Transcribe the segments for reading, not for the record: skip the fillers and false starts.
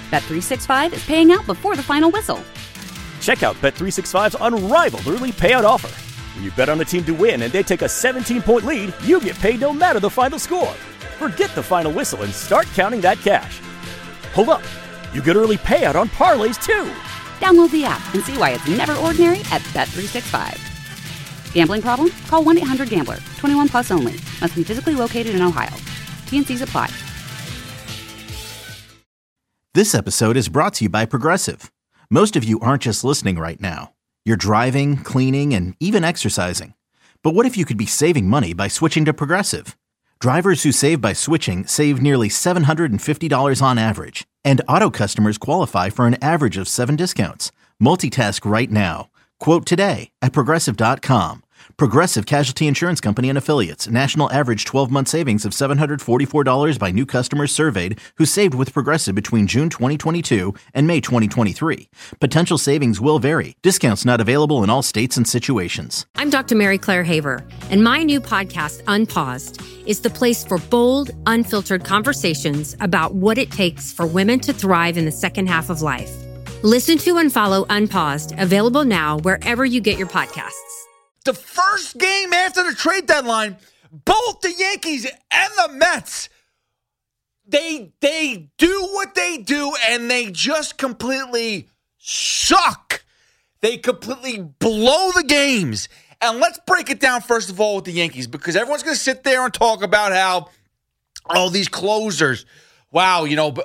Bet365 is paying out before the final whistle. Check out Bet365's unrivaled early payout offer. When you bet on a team to win and they take a 17-point lead, you get paid no matter the final score. Forget the final whistle and start counting that cash. Hold up. You get early payout on parlays, too. Download the app and see why it's never ordinary at Bet365. Gambling problem? Call 1-800-GAMBLER. 21 plus only. Must be physically located in Ohio. T&Cs apply. This episode is brought to you by Progressive. Most of you aren't just listening right now. You're driving, cleaning, and even exercising. But what if you could be saving money by switching to Progressive? Drivers who save by switching save nearly $750 on average. And auto customers qualify for an average of 7 discounts. Multitask right now. Quote today at Progressive.com. Progressive Casualty Insurance Company and Affiliates. National average 12-month savings of $744 by new customers surveyed who saved with Progressive between June 2022 and May 2023. Potential savings will vary. Discounts not available in all states and situations. I'm Dr. Mary Claire Haver, and my new podcast, Unpaused, is the place for bold, unfiltered conversations about what it takes for women to thrive in the second half of life. Listen to and follow Unpaused, available now wherever you get your podcasts. The first game after the trade deadline, both the Yankees and the Mets, they do what they do, and they just completely suck. They completely blow the games. And let's break it down, first of all, with the Yankees, because everyone's going to sit there and talk about how, all these closers, wow,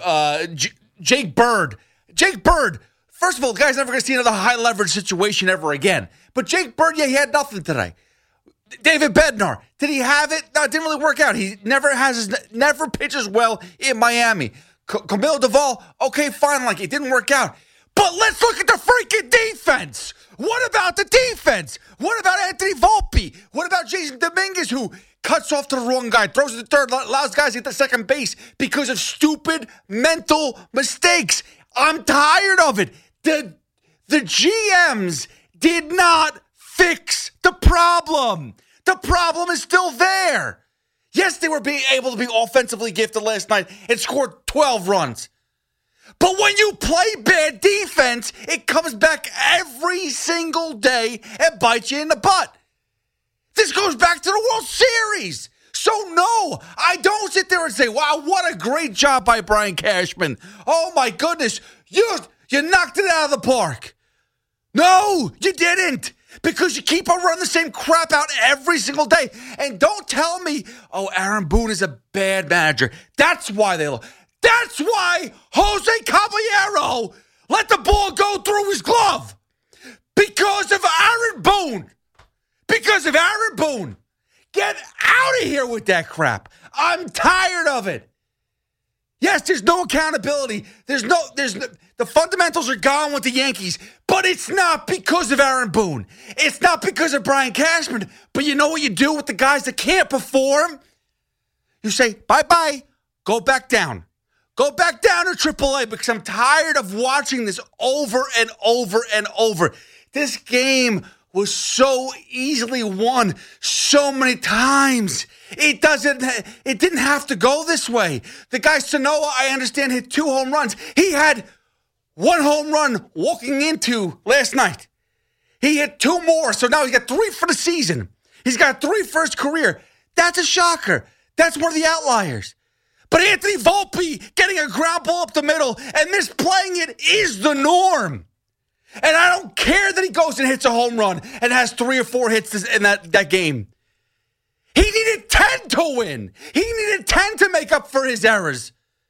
Jake Bird, first of all, the guy's never going to see another high-leverage situation ever again. But Jake Bird, he had nothing today. David Bednar, did he have it? No, it didn't really work out. He never pitches well in Miami. Camilo Duvall, okay, fine, it didn't work out. But let's look at the freaking defense. What about the defense? What about Anthony Volpe? What about Jason Dominguez, who cuts off to the wrong guy, throws to the third, allows guys to get to second base because of stupid mental mistakes? I'm tired of it. The GMs did not fix the problem. The problem is still there. Yes, they were being able to be offensively gifted last night and scored 12 runs. But when you play bad defense, it comes back every single day and bites you in the butt. This goes back to the World Series. So no, I don't sit there and say, wow, what a great job by Brian Cashman. Oh my goodness, you knocked it out of the park. No, you didn't. Because you keep on running the same crap out every single day. And don't tell me, oh, Aaron Boone is a bad manager. That's why they lost. That's why Jose Caballero let the ball go through his glove. Because of Aaron Boone. Because of Aaron Boone. Get out of here with that crap. I'm tired of it. Yes, there's no accountability. The fundamentals are gone with the Yankees, but it's not because of Aaron Boone. It's not because of Brian Cashman. But you know what you do with the guys that can't perform? You say, bye-bye, go back down. Go back down to AAA because I'm tired of watching this over and over and over. This game was so easily won so many times. It didn't have to go this way. The guy Sanoa, I understand, hit 2 home runs. He had 1 home run walking into last night. He hit 2 more, so now he's got 3 for the season. He's got 3 for his career. That's a shocker. That's one of the outliers. But Anthony Volpe getting a ground ball up the middle and misplaying it is the norm. And I don't care that he goes and hits a home run and has 3 or 4 hits in that game. He needed 10 to win. He needed 10 to make up for his errors.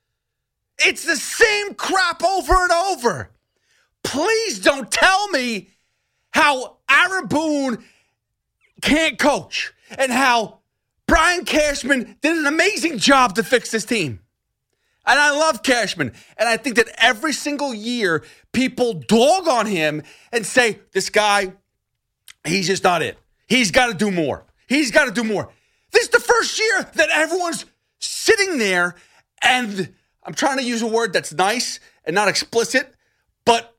It's the same crap over and over. Please don't tell me how Aaron Boone can't coach and how Brian Cashman did an amazing job to fix this team. And I love Cashman. And I think that every single year, people dog on him and say, this guy, he's just not it. He's got to do more. He's got to do more. This is the first year that everyone's sitting there, and I'm trying to use a word that's nice and not explicit, but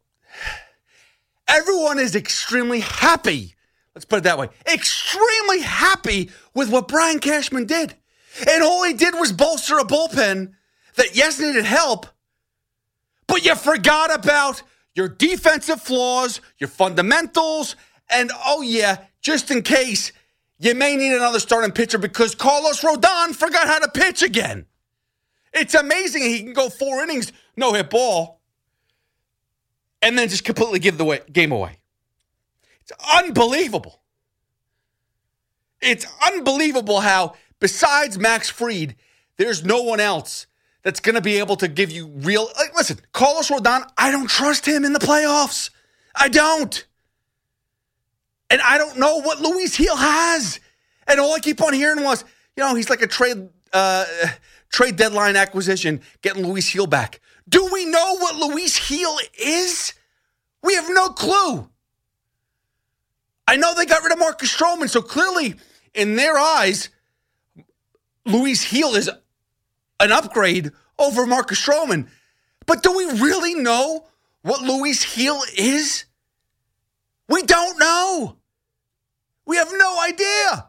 everyone is extremely happy. Let's put it that way. Extremely happy with what Brian Cashman did. And all he did was bolster a bullpen that, yes, needed help, but But you forgot about your defensive flaws, your fundamentals, and just in case, you may need another starting pitcher because Carlos Rodon forgot how to pitch again. It's amazing he can go 4 innings, no-hit ball, and then just completely give the game away. It's unbelievable. It's unbelievable how, besides Max Fried, there's no one else that's going to be able to give you real... listen, Carlos Rodon, I don't trust him in the playoffs. I don't. And I don't know what Luis Gil has. And all I keep on hearing was, he's like a trade deadline acquisition, getting Luis Gil back. Do we know what Luis Gil is? We have no clue. I know they got rid of Marcus Stroman, so clearly, in their eyes, Luis Gil is an upgrade over Marcus Stroman. But do we really know what Luis Gil is? We don't know. We have no idea.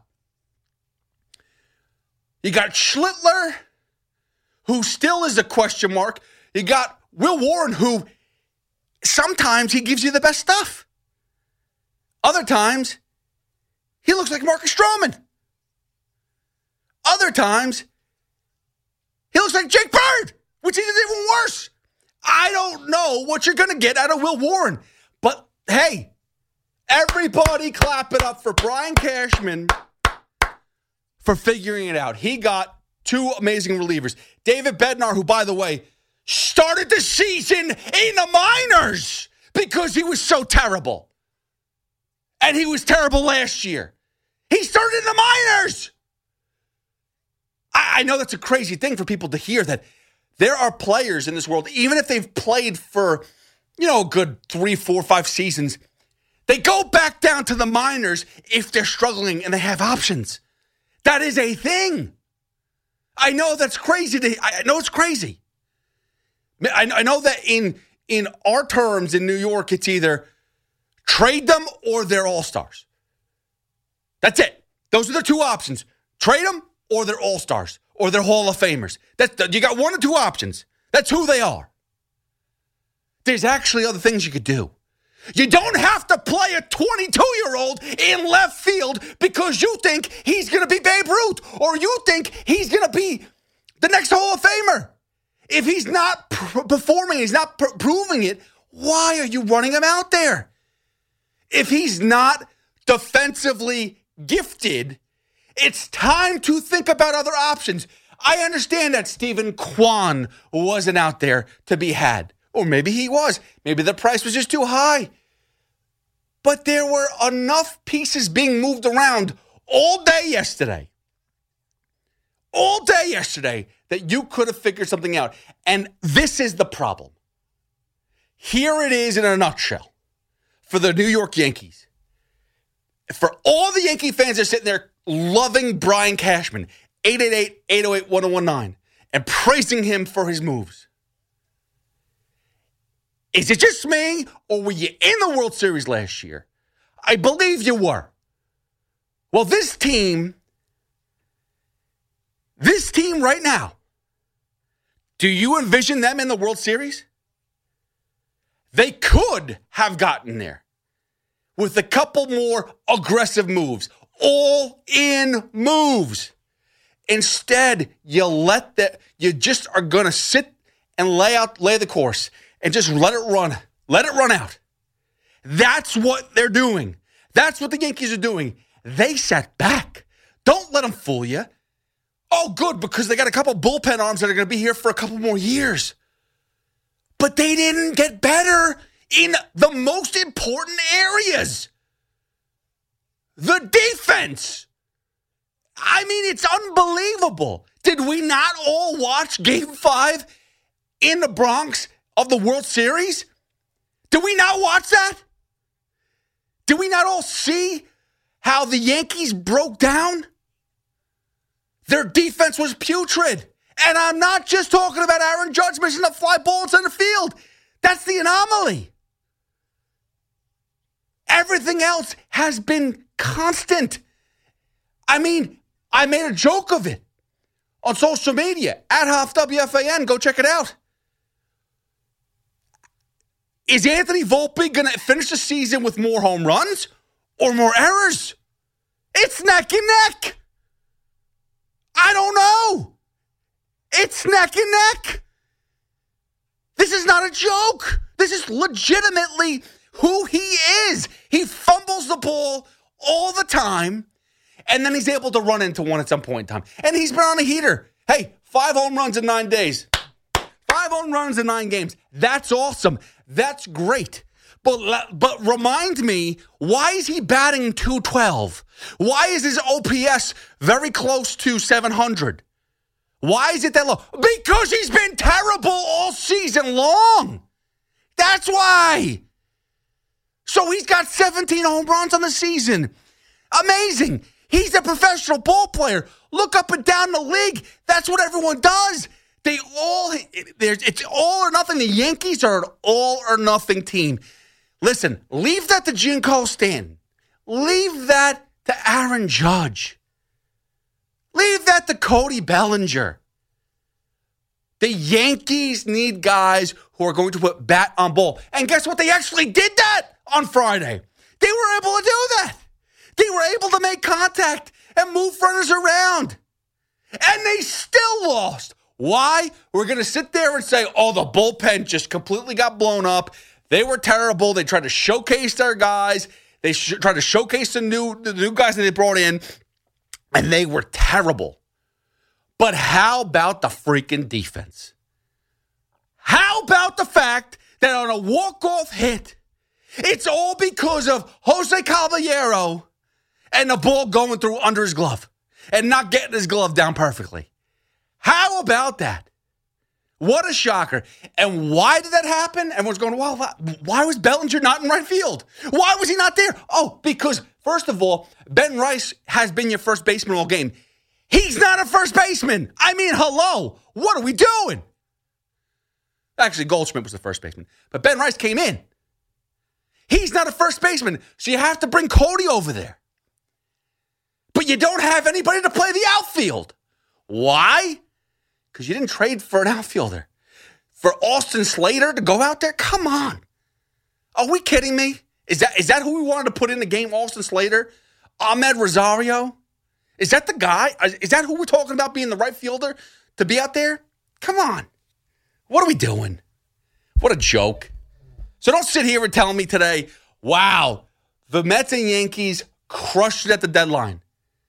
You got Schlittler, who still is a question mark. You got Will Warren, who sometimes he gives you the best stuff. Other times, he looks like Marcus Stroman. Other times, he looks like Jake Bird, which is even worse. I don't know what you're going to get out of Will Warren. But, hey, everybody clap it up for Brian Cashman for figuring it out. He got 2 amazing relievers. David Bednar, who, by the way, started the season in the minors because he was so terrible. And he was terrible last year. He started in the minors. I know that's a crazy thing for people to hear, that there are players in this world, even if they've played for, a good 3, 4, 5 seasons, they go back down to the minors if they're struggling and they have options. That is a thing. I know that's crazy. I know it's crazy. I know that in our terms in New York, it's either trade them or they're all-stars. That's it. Those are the 2 options. Trade them or they're all-stars or they're Hall of Famers. You got 1 or 2 options. That's who they are. There's actually other things you could do. You don't have to play a 22-year-old in left field because you think he's going to be Babe Ruth or you think he's going to be the next Hall of Famer. If he's not performing, he's not proving it, why are you running him out there? If he's not defensively gifted, it's time to think about other options. I understand that Stephen Kwan wasn't out there to be had. Or maybe he was. Maybe the price was just too high. But there were enough pieces being moved around all day yesterday. All day yesterday that you could have figured something out. And this is the problem. Here it is in a nutshell for the New York Yankees. For all the Yankee fans that are sitting there loving Brian Cashman, 888-808-1019, and praising him for his moves. Is it just me, or were you in the World Series last year? I believe you were. Well, this team right now, do you envision them in the World Series? They could have gotten there with a couple more aggressive moves, all-in moves. Instead, you just are going to sit and lay the course and just let it run. Let it run out. That's what they're doing. That's what the Yankees are doing. They sat back. Don't let them fool you. Oh, good, because they got a couple bullpen arms that are going to be here for a couple more years. But they didn't get better in the most important areas. The defense. I mean, it's unbelievable. Did we not all watch Game 5 in the Bronx of the World Series? Did we not watch that? Did we not all see how the Yankees broke down? Their defense was putrid. And I'm not just talking about Aaron Judge missing a fly ball in center field. That's the anomaly. Everything else has been constant. I mean, I made a joke of it on social media, @HuffWFAN. Go check it out. Is Anthony Volpe going to finish the season with more home runs or more errors? It's neck and neck. I don't know. It's neck and neck. This is not a joke. This is legitimately who he is. He fumbles the ball all the time, and then he's able to run into one at some point in time. And he's been on a heater. Hey, 5 home runs in 9 days. 5 home runs in 9 games. That's awesome. That's great. But remind me, why is he batting .212? Why is his OPS very close to 700? Why is it that low? Because he's been terrible all season long. That's why. So he's got 17 home runs on the season. Amazing. He's a professional ball player. Look up and down the league. That's what everyone does. It's all or nothing. The Yankees are an all or nothing team. Listen, leave that to Giancarlo Stanton. Leave that to Aaron Judge. Leave that to Cody Bellinger. The Yankees need guys who are going to put bat on ball. And guess what? They actually did that on Friday. They were able to do that. They were able to make contact and move runners around. And they still lost. Why? We're going to sit there and say, oh, the bullpen just completely got blown up. They were terrible. They tried to showcase their guys. They tried to showcase the new guys that they brought in. And they were terrible. But how about the freaking defense? How about the fact that on a walk-off hit, it's all because of Jose Caballero and the ball going through under his glove and not getting his glove down perfectly? How about that? What a shocker. And why did that happen? Everyone's going, well, why was Bellinger not in right field? Why was he not there? Oh, because, first of all, Ben Rice has been your first baseman all game. He's not a first baseman. I mean, hello. What are we doing? Actually, Goldschmidt was the first baseman. But Ben Rice came in. He's not a first baseman, so you have to bring Cody over there. But you don't have anybody to play the outfield. Why? Because you didn't trade for an outfielder. For Austin Slater to go out there? Come on. Are we kidding me? Is that who we wanted to put in the game, Austin Slater? Ahmed Rosario? Is that the guy? Is that who we're talking about being the right fielder to be out there? Come on. What are we doing? What a joke. So don't sit here and tell me today, wow, the Mets and Yankees crushed it at the deadline.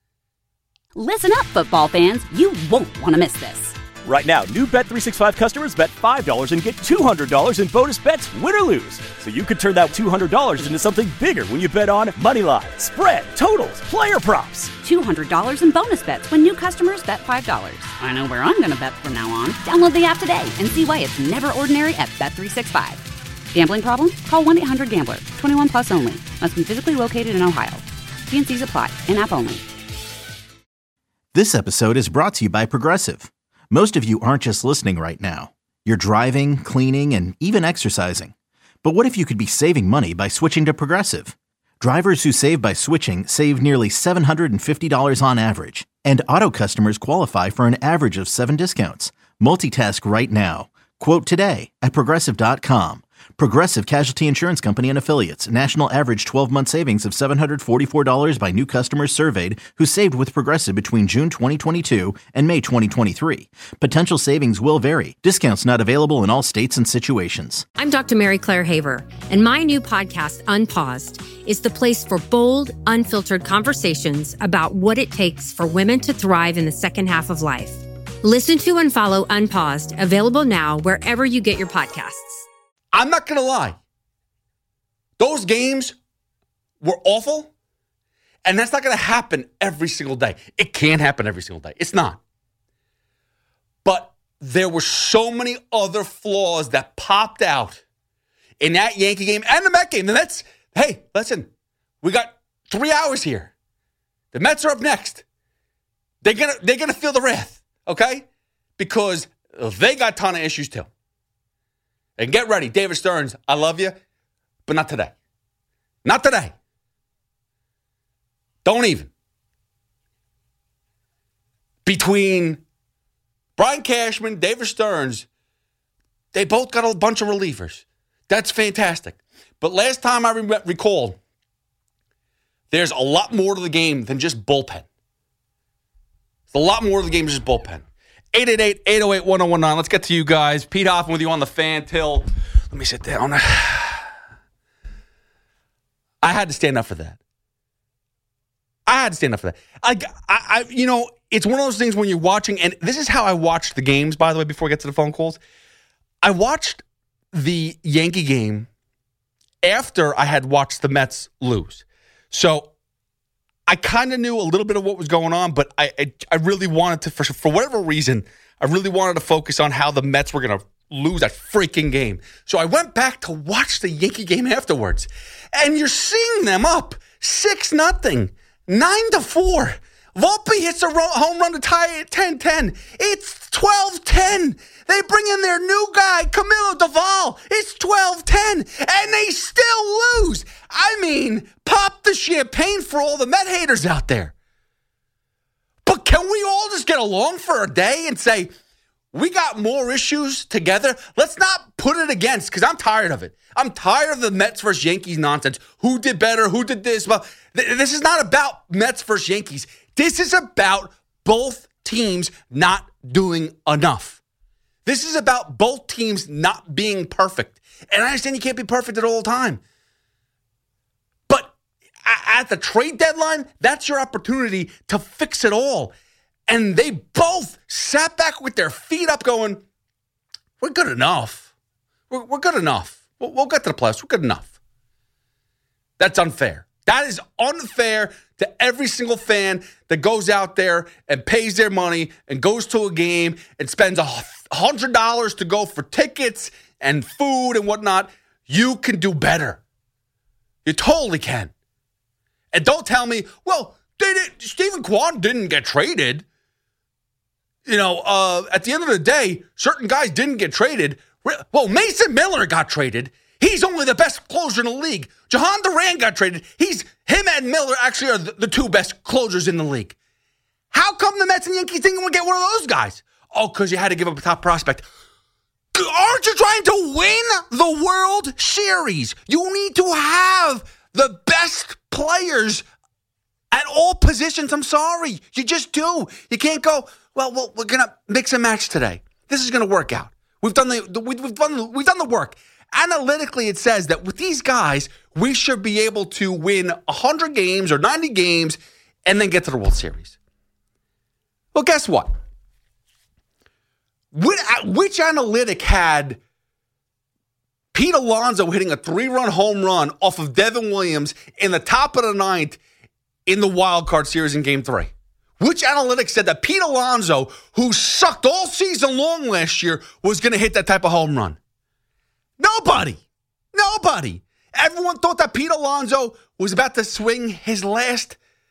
Listen up, football fans. You won't want to miss this. Right now, new Bet365 customers bet $5 and get $200 in bonus bets, win or lose. So you could turn that $200 into something bigger when you bet on moneyline, spread, totals, player props. $200 in bonus bets when new customers bet $5. I know where I'm going to bet from now on. Download the app today and see why it's never ordinary at Bet365. Gambling problem? Call 1-800-GAMBLER. 21 plus only. Must be physically located in Ohio. T&Cs apply. In-app only. This episode is brought to you by Progressive. Most of you aren't just listening right now. You're driving, cleaning, and even exercising. But what if you could be saving money by switching to Progressive? Drivers who save by switching save nearly $750 on average. And auto customers qualify for an average of 7 discounts. Multitask right now. Quote today at Progressive.com. Progressive Casualty Insurance Company and Affiliates. National average 12-month savings of $744 by new customers surveyed who saved with Progressive between June 2022 and May 2023. Potential savings will vary. Discounts not available in all states and situations. I'm Dr. Mary Claire Haver, and my new podcast, Unpaused, is the place for bold, unfiltered conversations about what it takes for women to thrive in the second half of life. Listen to and follow Unpaused, available now wherever you get your podcasts. I'm not going to lie. Those games were awful, and that's not going to happen every single day. It can't happen every single day. It's not. But there were so many other flaws that popped out in that Yankee game and the Met game. The Mets, hey, listen, we got 3 hours here. The Mets are up next. They're gonna feel the wrath, okay? Because they got a ton of issues too. And get ready, David Stearns, I love you, but not today. Not today. Don't even. Between Brian Cashman, David Stearns, they both got a bunch of relievers. That's fantastic. But last time I recall, there's a lot more to the game than just bullpen. There's a lot more to the game than just bullpen. 888-808-1019. Let's get to you guys. Pete Hoffman with you on the Fan till. Let me sit down. I had to stand up for that. I it's one of those things when you're watching, and this is how I watched the games, by the way, before we get to the phone calls. I watched the Yankee game after I had watched the Mets lose. So I kind of knew a little bit of what was going on, but I really wanted to, for whatever reason, I really wanted to focus on how the Mets were going to lose that freaking game. So I went back to watch the Yankee game afterwards, and you're seeing them up 6-0, 9-4. Volpe hits a home run to tie it 10-10. It's 12-10. They bring in their new guy, Camilo Doval. It's 12-10, and they still lose. I mean, pop the champagne for all the Met haters out there. But can we all just get along for a day and say, we got more issues together? Let's not put it against, because I'm tired of it. I'm tired of the Mets versus Yankees nonsense. Who did better? Who did this? Well, this is not about Mets versus Yankees. This is about both teams not doing enough. This is about both teams not being perfect. And I understand you can't be perfect at all time. But at the trade deadline, that's your opportunity to fix it all. And they both sat back with their feet up going, we're good enough. We're good enough. We'll get to the playoffs. We're good enough. That's unfair. That is unfair to every single fan that goes out there and pays their money and goes to a game and spends $100 to go for tickets and food and whatnot. You can do better. You totally can. And don't tell me, well, Stephen Kwan didn't get traded. At the end of the day, certain guys didn't get traded. Well, Mason Miller got traded. He's only the best closer in the league. Jahan Duran got traded. Him and Miller actually are the two best closers in the league. How come the Mets and Yankees didn't want to get one of those guys? Oh, because you had to give up a top prospect. Aren't you trying to win the World Series? You need to have the best players at all positions. I'm sorry. You just do. You can't go, well, we're going to mix and match today. This is going to work out. We've done the work. Analytically, it says that with these guys, we should be able to win 100 games or 90 games and then get to the World Series. Well, guess what? Which analytic had Pete Alonso hitting a 3-run home run off of Devin Williams in the top of the ninth in the wild card series in Game 3? Which analytic said that Pete Alonso, who sucked all season long last year, was going to hit that type of home run? Nobody. Everyone thought that Pete Alonso was about to swing his last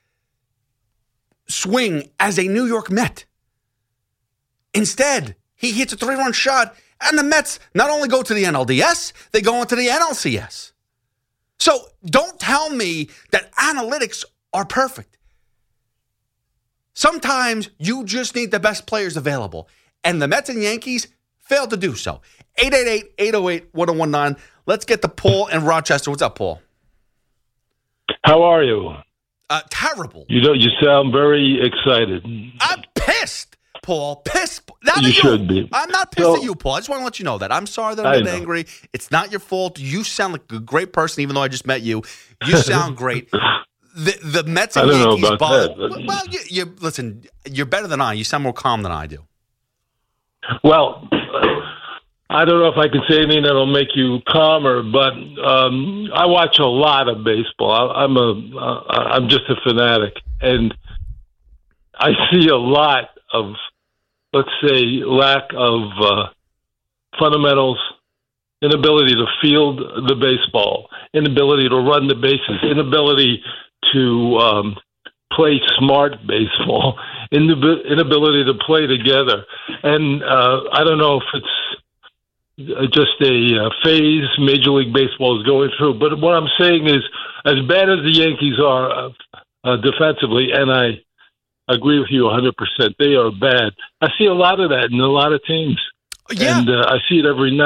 swing as a New York Met. Instead, he hits a 3-run shot, and the Mets not only go to the NLDS, they go into the NLCS. So don't tell me that analytics are perfect. Sometimes you just need the best players available, and the Mets and Yankees failed to do so. 888-808-1019. Let's get to Paul in Rochester. What's up, Paul? How are you? Terrible. You sound very excited. I'm pissed, Paul. Pissed. You should be. I'm not pissed at you, Paul. I just want to let you know that. I'm sorry that I'm angry. It's not your fault. You sound like a great person, even though I just met you. You sound great. The Mets and Yankees bother. Well, you listen, you're better than I. You sound more calm than I do. Well, I don't know if I can say anything that'll make you calmer, but I watch a lot of baseball. I'm just a fanatic, and I see a lot of, let's say, lack of fundamentals, inability to field the baseball, inability to run the bases, inability to play smart baseball, inability to play together. And I don't know if it's just a phase Major League Baseball is going through. But what I'm saying is, as bad as the Yankees are defensively, and I agree with you 100%, they are bad. I see a lot of that in a lot of teams. Yeah. And I see it every night.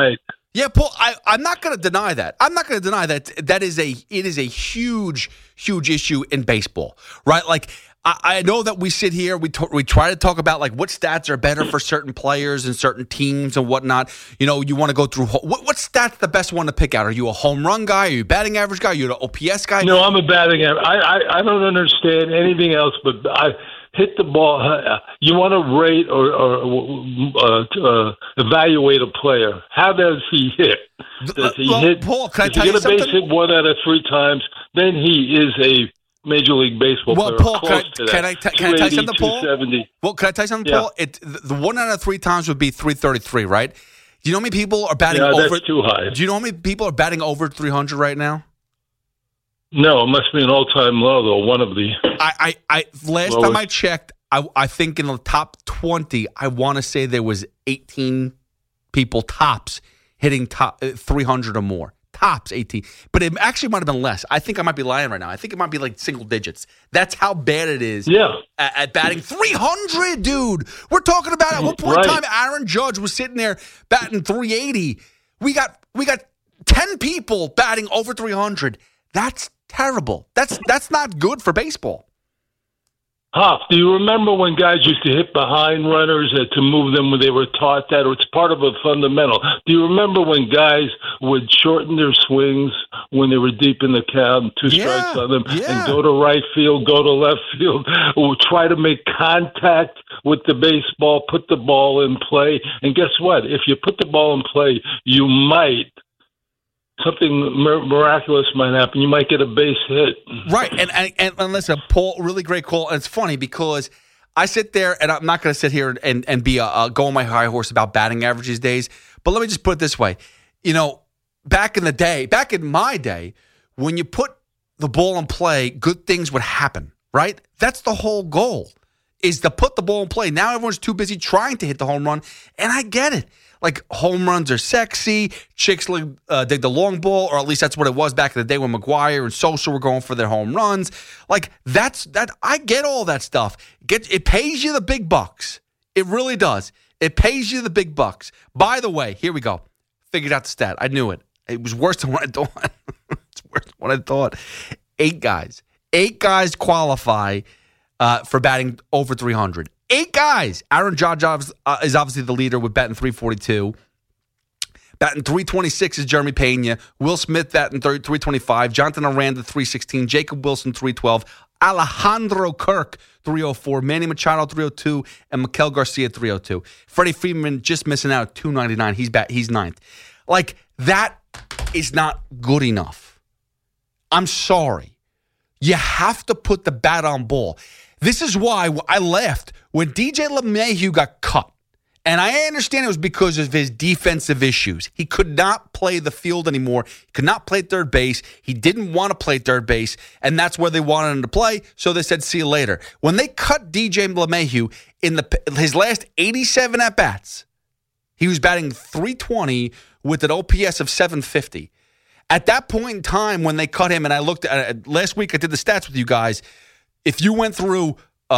Yeah, Paul, I'm not going to deny that. I'm not going to deny that it is a huge, huge issue in baseball, right? Like, I know that we sit here, we try to talk about like what stats are better for certain players and certain teams and whatnot. You know, you want to go through what stats the best one to pick out? Are you a home run guy? Are you a batting average guy? Are you an OPS guy? No, I'm a batting average. I don't understand anything else, but I hit the ball. You want to rate or evaluate a player. How does he hit? Does he hit? Paul, can I tell you something? If he get a base hit 1 out of 3 times, then he is a Major League Baseball player. Paul, can I tell you something, Paul? 270. Well, can I tell you something, Paul? The 1 out of 3 times would be 333, right? Do you know how many people are batting over? That's too high. Do you know how many people are batting over 300 right now? No, it must be an all-time low, though. One of the last time I checked, I think in the top 20, I want to say there was 18 people tops hitting top 300 or more. Tops 18. But it actually might have been less. I think I might be lying right now. I think it might be like single digits. That's how bad it is at batting 300, dude. We're talking about at one point in time, Aaron Judge was sitting there batting 380. We got 10 people batting over 300. That's terrible. That's not good for baseball. Hoff, do you remember when guys used to hit behind runners to move them when they were taught that? It's part of a fundamental. Do you remember when guys would shorten their swings when they were deep in the count, 2 strikes on them, and go to right field, go to left field, or try to make contact with the baseball, put the ball in play? And guess what? If you put the ball in play, you might. Something miraculous might happen. You might get a base hit. Right. And listen, Paul, really great call. And it's funny because I sit there, and I'm not going to sit here and be go on my high horse about batting average these days. But let me just put it this way. You know, back in my day, when you put the ball in play, good things would happen, right? That's the whole goal, is to put the ball in play. Now everyone's too busy trying to hit the home run, and I get it. Like, home runs are sexy. Chicks dig the long ball, or at least that's what it was back in the day when McGwire and Sosa were going for their home runs. Like, that. I get all that stuff. It pays you the big bucks. It really does. It pays you the big bucks. By the way, here we go. Figured out the stat. I knew it. It was worse than what I thought. It's worse than what I thought. 8 guys. 8 guys qualify for batting over 300. 8 guys. Aaron Judge is obviously the leader with batting 342. Batting 326 is Jeremy Pena. Will Smith batting 325. Jonathan Aranda 316. Jacob Wilson 312. Alejandro Kirk 304. Manny Machado 302. And Miguel Garcia 302. Freddie Freeman just missing out at 299. He's 9th. Like, that is not good enough. I'm sorry. You have to put the bat on ball. This is why I laughed when DJ LeMahieu got cut. And I understand it was because of his defensive issues. He could not play the field anymore. He could not play third base. He didn't want to play third base, and that's where they wanted him to play, so they said, see you later. When they cut DJ LeMahieu in his last 87 at-bats, he was batting 320 with an OPS of 750. At that point in time when they cut him, and I looked at it, last week I did the stats with you guys, if you went through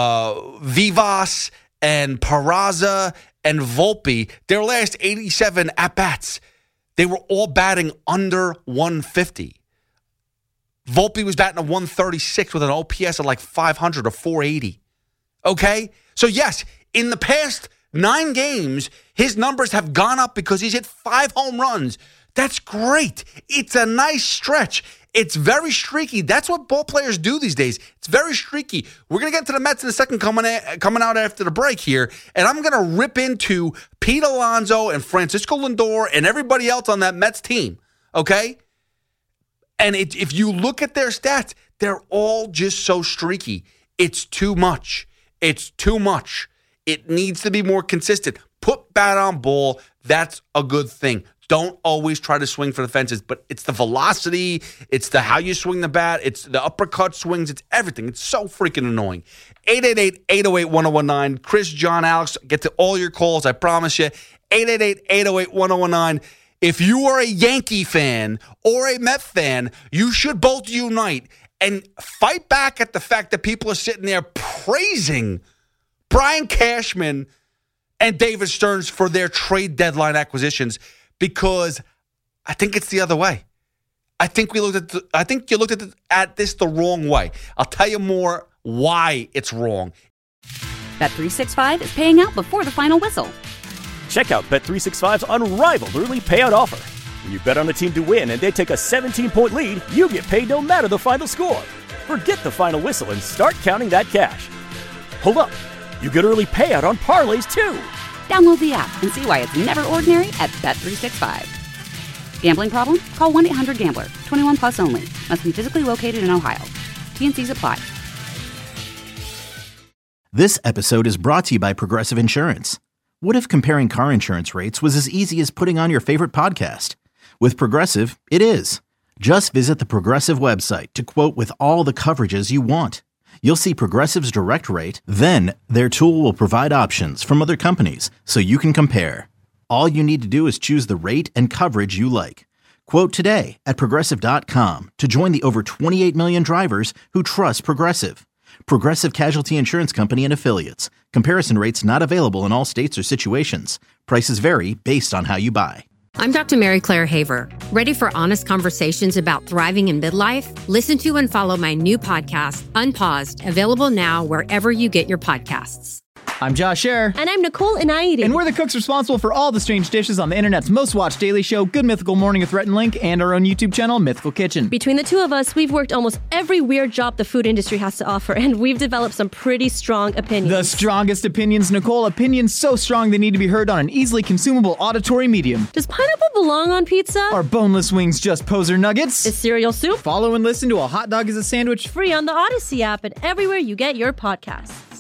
Vivas and Peraza and Volpe, their last 87 at-bats, they were all batting under 150. Volpe was batting a 136 with an OPS of like 500 or 480. Okay? So yes, in the past 9 games, his numbers have gone up because he's hit 5 home runs. That's great. It's a nice stretch. It's very streaky. That's what ball players do these days. It's very streaky. We're going to get to the Mets in a second coming out after the break here, and I'm going to rip into Pete Alonso and Francisco Lindor and everybody else on that Mets team, okay? And if you look at their stats, they're all just so streaky. It's too much. It's too much. It needs to be more consistent. Put bat on ball. That's a good thing. Don't always try to swing for the fences, but it's the velocity, it's the how you swing the bat, it's the uppercut swings, it's everything. It's so freaking annoying. 888-808-1019. Chris, John, Alex, get to all your calls, I promise you. 888-808-1019. If you are a Yankee fan or a Met fan, you should both unite and fight back at the fact that people are sitting there praising Brian Cashman and David Stearns for their trade deadline acquisitions, because I think it's the other way. I think you looked at this the wrong way. I'll tell you more why it's wrong. Bet365 is paying out before the final whistle. Check out Bet365's unrivaled early payout offer. When you bet on a team to win and they take a 17-point lead, you get paid no matter the final score. Forget the final whistle and start counting that cash. Hold up. You get early payout on parlays, too. Download the app and see why it's never ordinary at Bet365. Gambling problem? Call 1-800-GAMBLER. 21 plus only. Must be physically located in Ohio. T&Cs apply. This episode is brought to you by Progressive Insurance. What if comparing car insurance rates was as easy as putting on your favorite podcast? With Progressive, it is. Just visit the Progressive website to quote with all the coverages you want. You'll see Progressive's direct rate, then their tool will provide options from other companies so you can compare. All you need to do is choose the rate and coverage you like. Quote today at Progressive.com to join the over 28 million drivers who trust Progressive. Progressive Casualty Insurance Company and Affiliates. Comparison rates not available in all states or situations. Prices vary based on how you buy. I'm Dr. Mary Claire Haver. Ready for honest conversations about thriving in midlife? Listen to and follow my new podcast, Unpaused, available now wherever you get your podcasts. I'm Josh Scherer. And I'm Nicole Inaidi. And we're the cooks responsible for all the strange dishes on the internet's most watched daily show, Good Mythical Morning with Rhett and Link, and our own YouTube channel, Mythical Kitchen. Between the two of us, we've worked almost every weird job the food industry has to offer, and we've developed some pretty strong opinions. The strongest opinions, Nicole. Opinions so strong they need to be heard on an easily consumable auditory medium. Does pineapple belong on pizza? Are boneless wings just poser nuggets? Is cereal soup? Follow and listen to A Hot Dog is a Sandwich Free on the Odyssey app and everywhere you get your podcasts.